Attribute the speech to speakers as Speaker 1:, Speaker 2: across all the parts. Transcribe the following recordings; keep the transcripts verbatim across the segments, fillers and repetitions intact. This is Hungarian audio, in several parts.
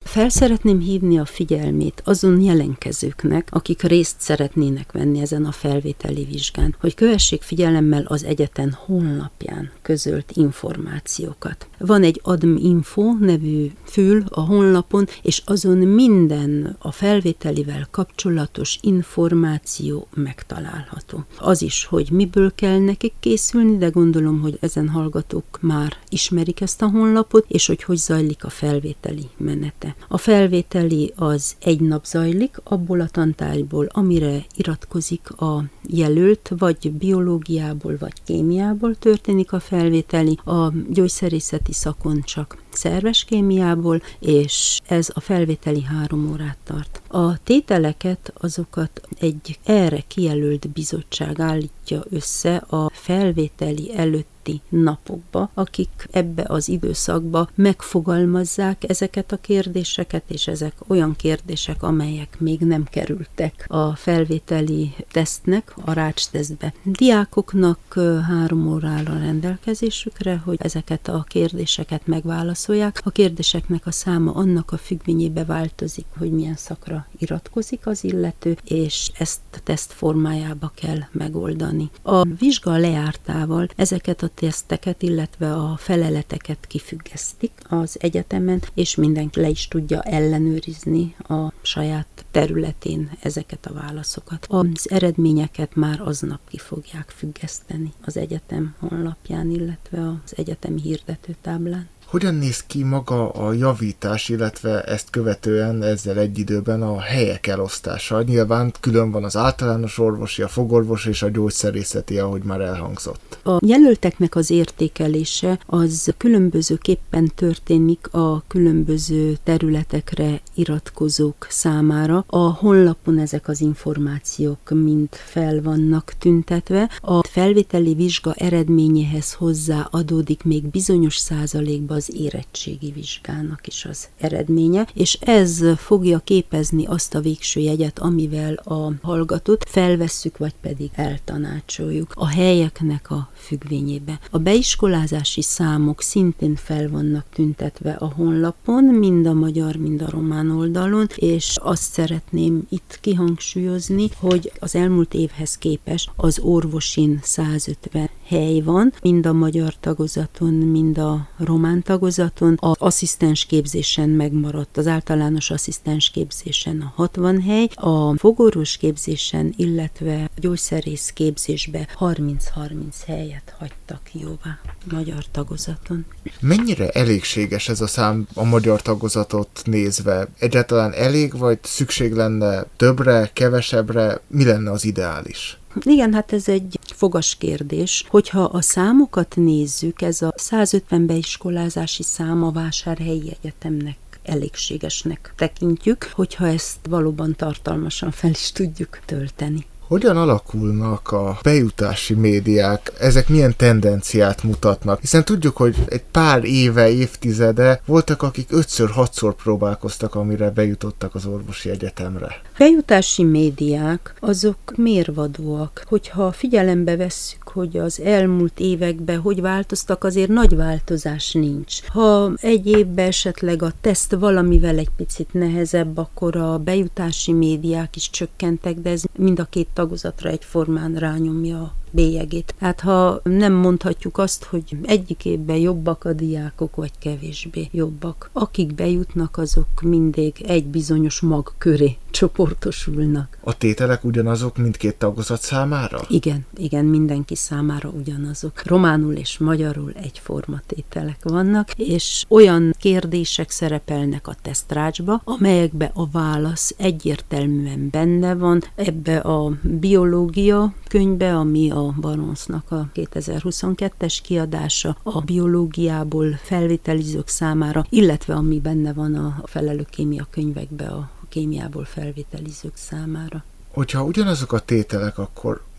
Speaker 1: Fel szeretném hívni a figyelmét azon jelentkezőknek, akik részt szeretnének venni ezen a felvételi vizsgán, hogy kövessék figyelemmel az egyetem honlapján közölt információkat. Van egy adminfo nevű fül a honlapon, és azon minden a felvételivel kapcsolatos információ megtalálható. Az is, hogy miből kell nekik készülni, de gondolom, hogy ezen hallgatók már ismerik ezt a honlapot, és hogy hogy zajlik a felvételi menete. A felvételi az egy nap zajlik, abból a tantárgyból, amire iratkozik a jelölt, vagy biológiából, vagy kémiából történik a felvételi, a gyógyszerészeti szakon csak szerves kémiából, és ez a felvételi három órát tart. A tételeket azokat egy erre kijelölt bizottság állítja össze a felvételi előtti napokba, akik ebbe az időszakba megfogalmazzák ezeket a kérdéseket, és ezek olyan kérdések, amelyek még nem kerültek a felvételi tesztnek, a rács tesztbe. Diákoknak három óra áll a rendelkezésükre, hogy ezeket a kérdéseket megválaszolják. A kérdéseknek a száma annak a függvényébe változik, hogy milyen szakra iratkozik az illető, és ezt a teszt formájába kell megoldani. A vizsga lejártával ezeket a teszteket, illetve a feleleteket kifüggesztik az egyetemen, és mindenki le is tudja ellenőrizni a saját területén ezeket a válaszokat. Az eredményeket már aznap ki fogják függeszteni az egyetem honlapján, illetve az egyetemi hirdetőtáblán.
Speaker 2: Hogyan néz ki maga a javítás, illetve ezt követően ezzel egy időben a helyek elosztása? Nyilván külön van az általános orvosi, a fogorvosi és a gyógyszerészeti, ahogy már elhangzott.
Speaker 1: A jelölteknek az értékelése az különbözőképpen történik a különböző területekre iratkozók számára. A honlapon ezek az információk mind fel vannak tüntetve. A felvételi vizsga eredményéhez hozzá adódik még bizonyos százalékban az érettségi vizsgának is az eredménye, és ez fogja képezni azt a végső jegyet, amivel a hallgatót felvesszük, vagy pedig eltanácsoljuk a helyeknek a függvényébe. A beiskolázási számok szintén fel vannak tüntetve a honlapon, mind a magyar, mind a román oldalon, és azt szeretném itt kihangsúlyozni, hogy az elmúlt évhez képest az orvosin százötven hely van, mind a magyar tagozaton, mind a román tagozaton. Az asszisztens képzésen megmaradt, az általános asszisztens képzésen a hatvan hely, a fogorvos képzésen, illetve a gyógyszerész képzésbe harminc-harminc helyet hagytak jóvá magyar tagozaton.
Speaker 2: Mennyire elégséges ez a szám a magyar tagozatot nézve? Egyáltalán elég, vagy szükség lenne többre, kevesebbre? Mi lenne az ideális?
Speaker 1: Igen, hát ez egy fogas kérdés. Hogyha a számokat nézzük, ez a százötven beiskolázási szám a Vásárhelyi Egyetemnek elégségesnek tekintjük, hogyha ezt valóban tartalmasan fel is tudjuk tölteni.
Speaker 2: Hogyan alakulnak a bejutási médiák? Ezek milyen tendenciát mutatnak? Hiszen tudjuk, hogy egy pár éve, évtizede voltak, akik ötször-hatszor próbálkoztak, amire bejutottak az orvosi egyetemre.
Speaker 1: Bejutási médiák azok mérvadóak. Hogyha figyelembe vesszük, hogy az elmúlt években hogy változtak, azért nagy változás nincs. Ha egy évben esetleg a teszt valamivel egy picit nehezebb, akkor a bejutási médiák is csökkentek, de ez mind a két tagozatra egyformán rányomja a bélyegét. Hát ha nem mondhatjuk azt, hogy egyik évben jobbak a diákok, vagy kevésbé jobbak. Akik bejutnak, azok mindig egy bizonyos mag köré csoportosulnak.
Speaker 2: A tételek ugyanazok mindkét tagozat számára?
Speaker 1: Igen, igen, mindenki számára ugyanazok. Románul és magyarul egyforma tételek vannak, és olyan kérdések szerepelnek a tesztrácsba, amelyekbe a válasz egyértelműen benne van. Ebbe a biológia könyvbe, ami a Baronsznak a kétezer-huszonkettes kiadása, a biológiából felvételizők számára, illetve ami benne van a felelő kémia könyvekbe a kémiából felvételizők számára.
Speaker 2: Hogyha ugyanazok a tételek, akkor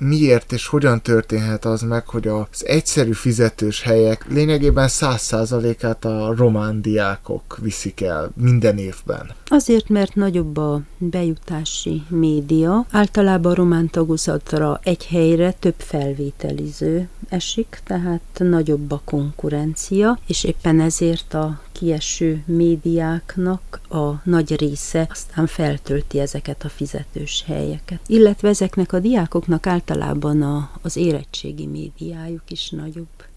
Speaker 2: miért és hogyan történhet az meg, hogy az egyszerű fizetős helyek lényegében száz százalékát a román diákok viszik el minden évben?
Speaker 1: Azért, mert nagyobb a bejutási média. Általában a román tagozatra egy helyre több felvételiző esik, tehát nagyobb a konkurencia, és éppen ezért a kieső médiáknak a nagy része aztán feltölti ezeket a fizetős helyeket. Illetve ezeknek a diákoknak általában a, az érettségi médiájuk is nagyobb.